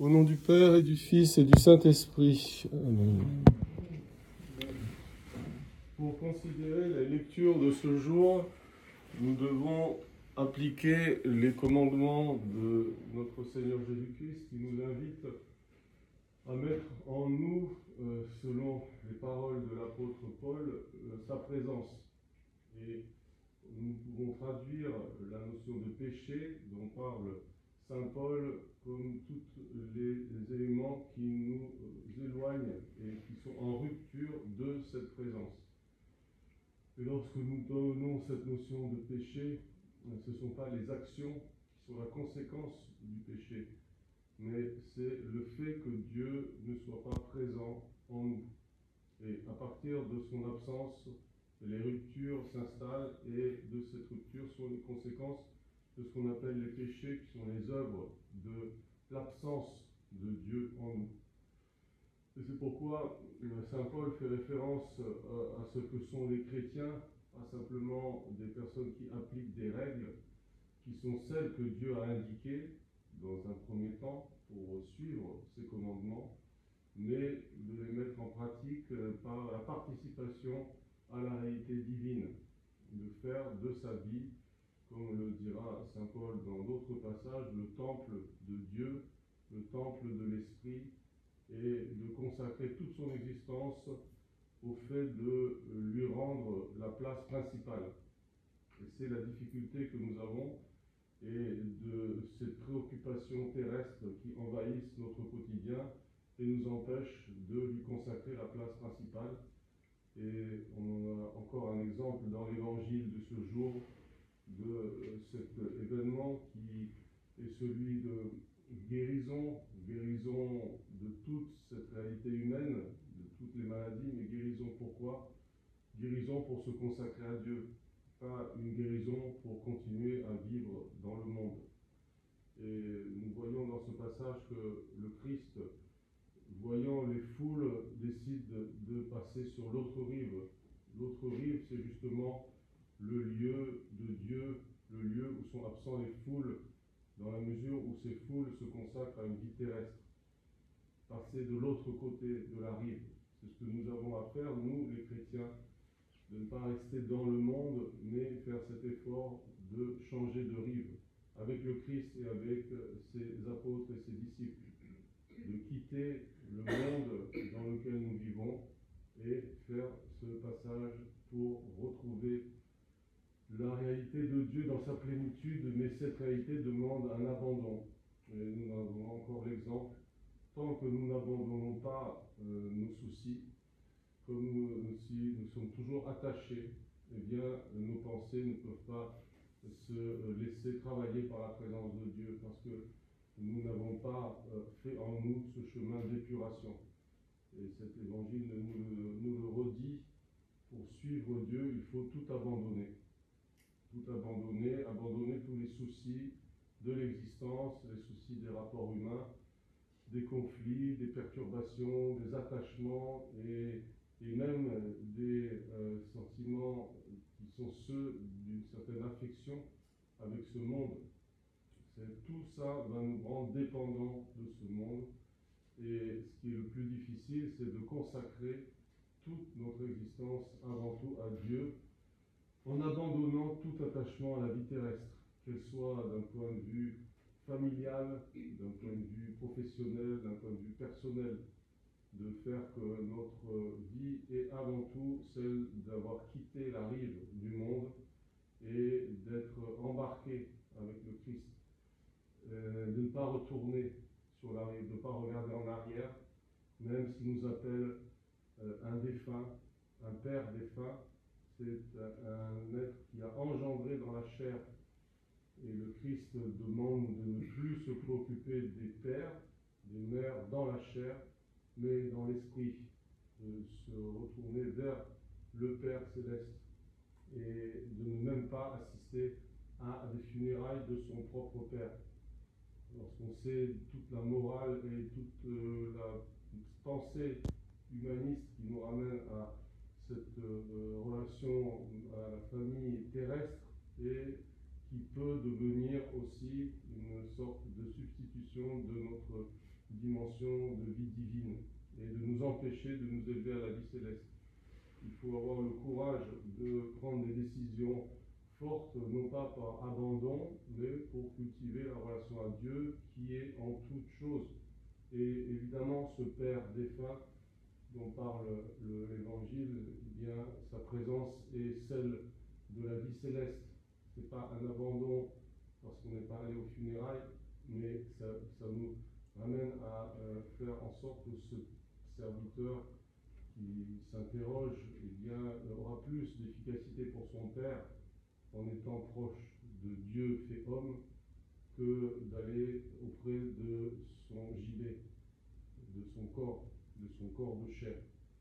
Au nom du Père et du Fils et du Saint-Esprit. Amen. Pour considérer la lecture de ce jour, nous devons appliquer les commandements de notre Seigneur Jésus-Christ qui nous invite à mettre en nous, selon les paroles de l'apôtre Paul, sa présence. Et nous pouvons traduire la notion de péché dont parle Saint Paul comme tous les éléments qui nous éloignent et qui sont en rupture de cette présence. Et lorsque nous donnons cette notion de péché, ce ne sont pas les actions qui sont la conséquence du péché, mais c'est le fait que Dieu ne soit pas présent en nous. Et à partir de son absence, les ruptures s'installent et de cette rupture sont les conséquences de ce qu'on appelle les péchés, qui sont les œuvres de l'absence de Dieu en nous. Et c'est pourquoi Saint Paul fait référence à ce que sont les chrétiens, pas simplement des personnes qui appliquent des règles, qui sont celles que Dieu a indiquées dans un premier temps pour suivre ses commandements, mais de les mettre en pratique par la participation à la réalité divine, de faire de sa vie, comme le dira Saint Paul dans d'autres passages, le temple de Dieu, le temple de l'Esprit, et de consacrer toute son existence au fait de lui rendre la place principale. Et c'est la difficulté que nous avons, et de ces préoccupations terrestres qui envahissent notre quotidien et nous empêchent de lui consacrer la place principale. Et on a encore un exemple dans l'évangile de ce jour de cet événement qui est celui de guérison de toute cette réalité humaine, de toutes les maladies, mais guérison pourquoi ? Guérison pour se consacrer à Dieu, pas une guérison pour continuer à vivre dans le monde. Et nous voyons dans ce passage que le Christ, voyant les foules, décide de passer sur l'autre rive. L'autre rive, c'est justement le lieu de Dieu, le lieu où sont absents les foules, dans la mesure où ces foules se consacrent à une vie terrestre. Passer de l'autre côté de la rive, c'est ce que nous avons à faire, nous les chrétiens, de ne pas rester dans le monde, mais faire cet effort de changer de rive, avec le Christ et avec ses apôtres et ses disciples, de quitter le monde dans lequel nous vivons et faire ce passage pour retrouver la réalité de Dieu dans sa plénitude, mais cette réalité demande un abandon. Et nous avons encore l'exemple, tant que nous n'abandonnons pas nos soucis, comme si nous sommes toujours attachés, eh bien nos pensées ne peuvent pas se laisser travailler par la présence de Dieu, parce que nous n'avons pas fait en nous ce chemin d'épuration. Et cet évangile nous le redit, pour suivre Dieu, il faut tout abandonner. Tout abandonner, abandonner tous les soucis de l'existence, les soucis des rapports humains, des conflits, des perturbations, des attachements et même des sentiments qui sont ceux d'une certaine affection avec ce monde. Tout ça va nous rendre dépendants de ce monde. Et ce qui est le plus difficile, c'est de consacrer toute notre existence avant tout à Dieu, en abandonnant tout attachement à la vie terrestre, qu'elle soit d'un point de vue familial, d'un point de vue professionnel, d'un point de vue personnel, de faire que notre vie est avant tout celle d'avoir quitté la rive du monde et d'être embarqué avec le Christ, de ne pas retourner sur la rive, de ne pas regarder en arrière, même s'il nous appelle un défunt, un père défunt. C'est un être qui a engendré dans la chair. Et le Christ demande de ne plus se préoccuper des pères, des mères dans la chair, mais dans l'esprit, de se retourner vers le Père céleste et de ne même pas assister à des funérailles de son propre Père. Lorsqu'on sait toute la morale et toute la pensée humaniste qui nous ramène à cette relation à la famille terrestre et qui peut devenir aussi une sorte de substitution de notre dimension de vie divine et de nous empêcher de nous élever à la vie céleste. Il faut avoir le courage de prendre des décisions fortes, non pas par abandon, mais pour cultiver la relation à Dieu qui est en toute chose. Et évidemment, ce Père défunt dont parle l'Évangile, eh bien, sa présence est celle de la vie céleste. Ce n'est pas un abandon parce qu'on n'est pas allé aux funérailles, mais ça nous ramène à faire en sorte que ce serviteur qui s'interroge eh bien, aura plus d'efficacité pour son Père en étant proche de Dieu fait homme que d'aller auprès de son gibet, de son corps de chair.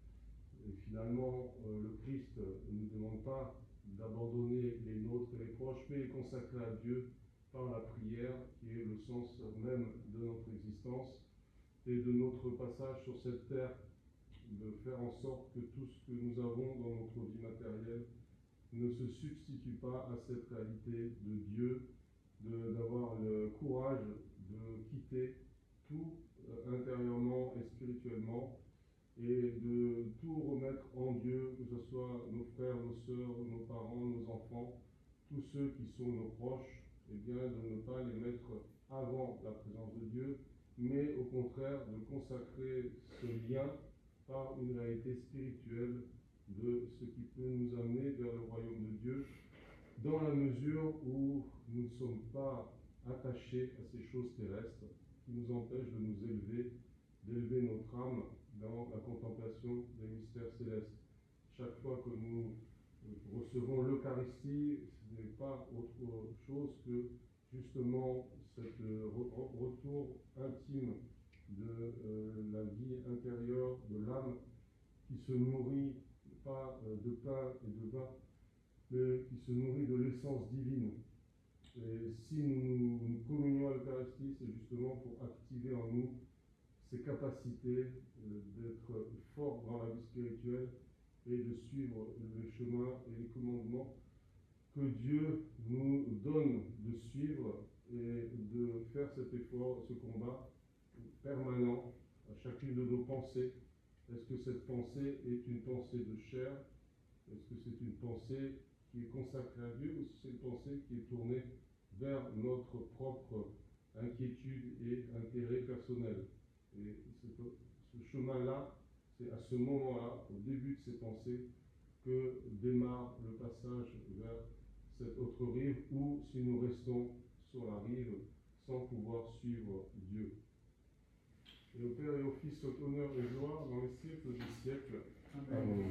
Et finalement, le Christ ne nous demande pas d'abandonner les nôtres et les proches, mais les consacrer à Dieu par la prière, qui est le sens même de notre existence et de notre passage sur cette terre, de faire en sorte que tout ce que nous avons dans notre vie matérielle ne se substitue pas à cette réalité de Dieu, d'avoir le courage de quitter tout intérieurement et spirituellement, et de tout remettre en Dieu, que ce soit nos frères, nos sœurs, nos parents, nos enfants, tous ceux qui sont nos proches, et bien de ne pas les mettre avant la présence de Dieu, mais au contraire de consacrer ce lien par une réalité spirituelle de ce qui peut nous amener vers le royaume de Dieu, dans la mesure où nous ne sommes pas attachés à ces choses terrestres qui nous empêchent de nous élever, d'élever notre âme dans la contemplation des mystères célestes. Chaque fois que nous recevons l'Eucharistie, ce n'est pas autre chose que justement ce retour intime de la vie intérieure de l'âme qui se nourrit pas de pain et de vin, mais qui se nourrit de l'essence divine. Et si nous communions à l'Eucharistie, c'est justement pour activer en nous ces capacités d'être forts dans la vie spirituelle et de suivre les chemins et les commandements que Dieu nous donne de suivre et de faire cet effort, ce combat permanent à chacune de nos pensées. Est-ce que cette pensée est une pensée de chair? Est-ce que c'est une pensée qui est consacrée à Dieu, ou c'est une pensée qui est tournée vers notre propre inquiétude et intérêt personnel? Et ce chemin-là, c'est à ce moment-là, au début de ces pensées, que démarre le passage vers cette autre rive, ou si nous restons sur la rive sans pouvoir suivre Dieu. Et au Père et au Fils, soit honneur et gloire dans les siècles des siècles. Amen.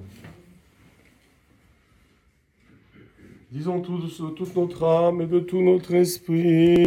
Disons tous, toute notre âme et de tout notre esprit.